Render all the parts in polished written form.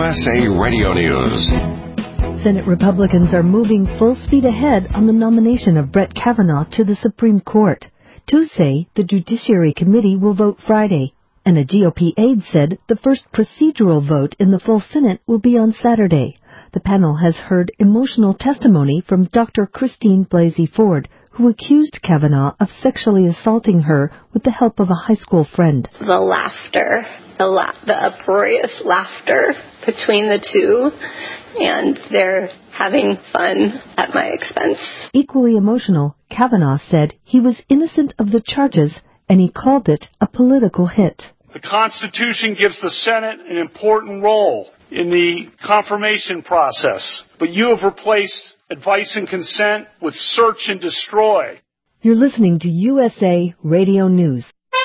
USA Radio News. Senate Republicans are moving full speed ahead on the nomination of Brett Kavanaugh to the Supreme Court. Tuesday, the Judiciary Committee will vote Friday, and a GOP aide said the first procedural vote in the full Senate will be on Saturday. The panel has heard emotional testimony from Dr. Christine Blasey Ford, who accused Kavanaugh of sexually assaulting her with the help of a high school friend. The laughter, the uproarious laughter between the two, and they're having fun at my expense. Equally emotional, Kavanaugh said he was innocent of the charges, and he called it a political hit. The Constitution gives the Senate an important role in the confirmation process, but you have replaced advice and consent with search and destroy. You're listening to USA Radio News.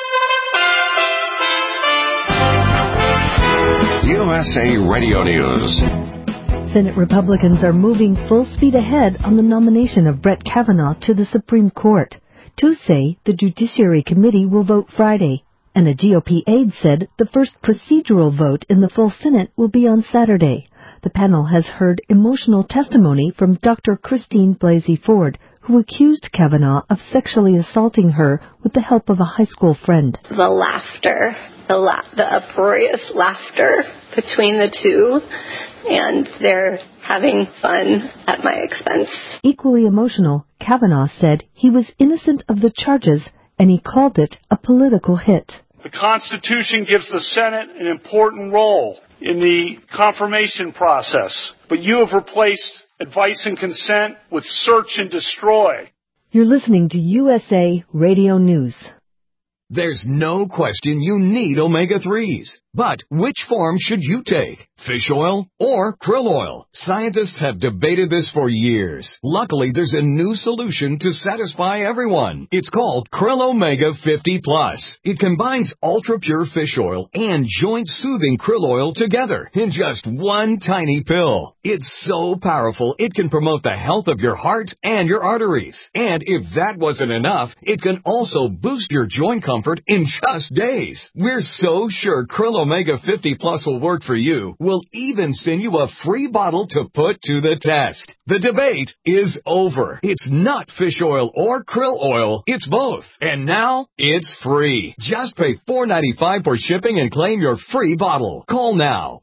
USA Radio News. Senate Republicans are moving full speed ahead on the nomination of Brett Kavanaugh to the Supreme Court. Tuesday, the Judiciary Committee will vote Friday, and a GOP aide said the first procedural vote in the full Senate will be on Saturday. The panel has heard emotional testimony from Dr. Christine Blasey Ford, who accused Kavanaugh of sexually assaulting her with the help of a high school friend. The laughter, the uproarious laughter between the two, and they're having fun at my expense. Equally emotional, Kavanaugh said he was innocent of the charges, and he called it a political hit. The Constitution gives the Senate an important role in the confirmation process, but you have replaced advice and consent with search and destroy. You're listening to USA Radio News. There's no question you need omega-3s. But which form should you take? Fish oil or krill oil? Scientists have debated this for years. Luckily, there's a new solution to satisfy everyone. It's called Krill Omega 50 Plus. It combines ultra-pure fish oil and joint-soothing krill oil together in just one tiny pill. It's so powerful, it can promote the health of your heart and your arteries. And if that wasn't enough, it can also boost your joint comfort in just days. We're so sure Krill Omega 50 Plus will work for you. We'll even send you a free bottle to put to the test. The debate is over. It's not fish oil or krill oil. It's both. And now, it's free. Just pay $4.95 for shipping and claim your free bottle. Call now.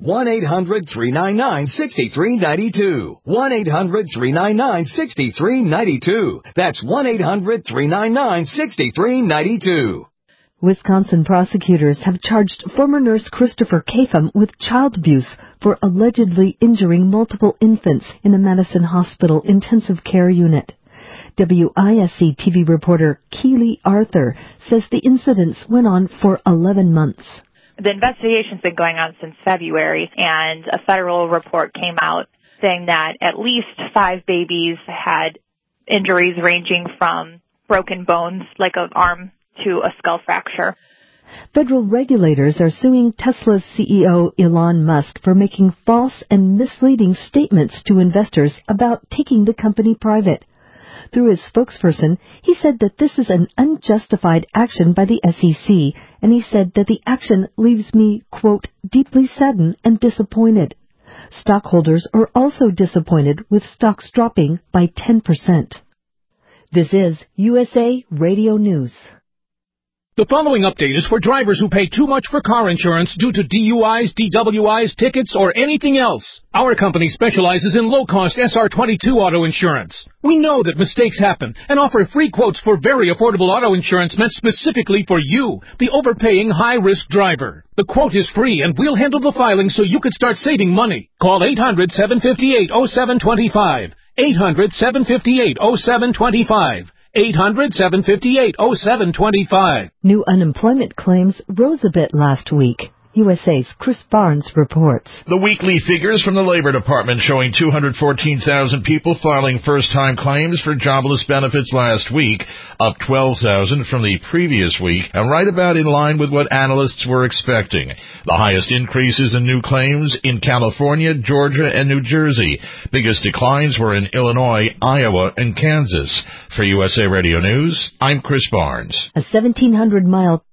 1-800-399-6392. 1-800-399-6392. That's 1-800-399-6392. Wisconsin prosecutors have charged former nurse Christopher Kapham with child abuse for allegedly injuring multiple infants in a Madison Hospital intensive care unit. WISC TV reporter Keely Arthur says the incidents went on for 11 months. The investigation's been going on since February, and a federal report came out saying that at least 5 babies had injuries ranging from broken bones, like an arm, to a skull fracture. Federal regulators are suing Tesla's CEO Elon Musk for making false and misleading statements to investors about taking the company private. Through his spokesperson, he said that this is an unjustified action by the SEC, and he said that the action leaves me, quote, deeply saddened and disappointed. Stockholders are also disappointed with stocks dropping by 10%. This is USA Radio News. The following update is for drivers who pay too much for car insurance due to DUIs, DWIs, tickets, or anything else. Our company specializes in low-cost SR22 auto insurance. We know that mistakes happen and offer free quotes for very affordable auto insurance meant specifically for you, the overpaying high-risk driver. The quote is free, and we'll handle the filing so you can start saving money. Call 800-758-0725. 800-758-0725. 800-758-0725. New unemployment claims rose a bit last week. USA's Chris Barnes reports. The weekly figures from the Labor Department showing 214,000 people filing first-time claims for jobless benefits last week, up 12,000 from the previous week, and right about in line with what analysts were expecting. The highest increases in new claims in California, Georgia, and New Jersey. Biggest declines were in Illinois, Iowa, and Kansas. For USA Radio News, I'm Chris Barnes. A 1,700-mile